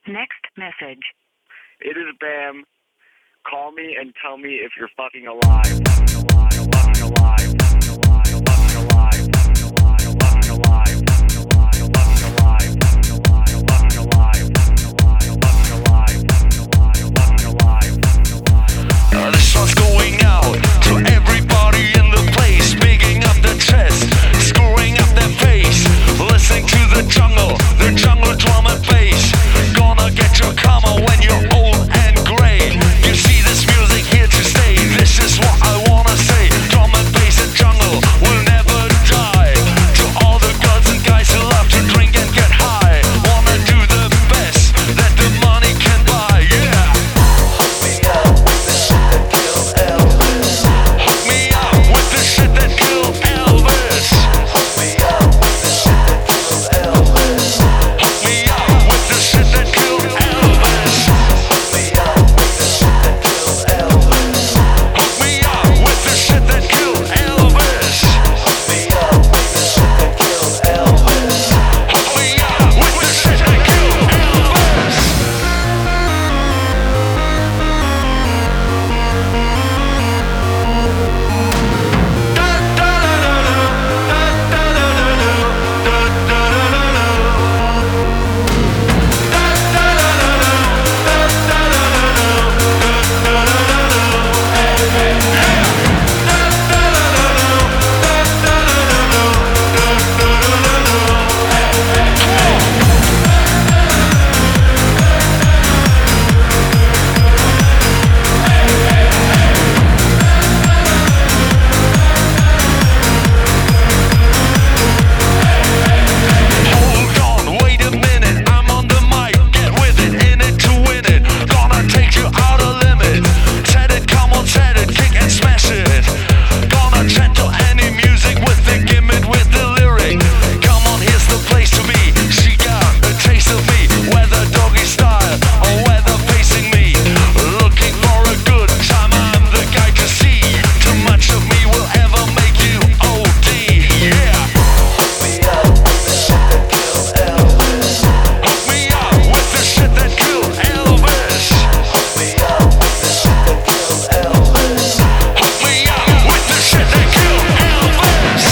Next message. It is Bam. Call me and tell me if you're fucking alive. Fucking alive. Fucking alive. Fucking alive. Fucking alive. Fucking alive. Fucking alive. Fucking alive. Fucking alive. Fucking alive. Fucking alive. Fucking alive. Fucking alive. Fucking alive. Fucking alive. This one's going out to everybody in the place, bigging up their chest, screwing up their face, listening to the jungle drum and bass. Gonna get your karma when you're old and gray. You see this music here to stay. This is what I wanna say. Drum and bass and jungle will never die. To all the girls and guys who love to drink and get high, wanna do the best that the money can buy. Yeah. Hook me up with the shit that killed Elvis. Hook me up with the shit that killed Elvis. Hook me up with the shit that killed Elvis. Hook me up with the shit that killed Elvis. Hook me up with the shit that killed Elvis. Hook me up with the shit that killed Elvis. Hook me up with the shit that killed Elvis. Hook me up with the shit that killed Elvis. Hold on, wait a minute, I'm on the mic. Get with it, in it to win it. Gonna take you out of limit. Set it, come on, set it, kick and smash it. Gonna gentle any music with the gimmick, with the lyric. Come on, here's the place to be. She got a taste of me, whether doggy style or whether facing me. Looking for a good time, I'm the guy to see. Too much of me will ever make you OD. Yeah. Hook me up with the shit that killed Elvis. Hook me up with the shit that killed Elvis. Hook me up with the shit that killed Elvis. Hook me up with the shit that killed Elvis.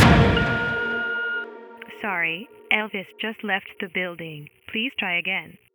Sorry, Elvis just left the building. Please try again.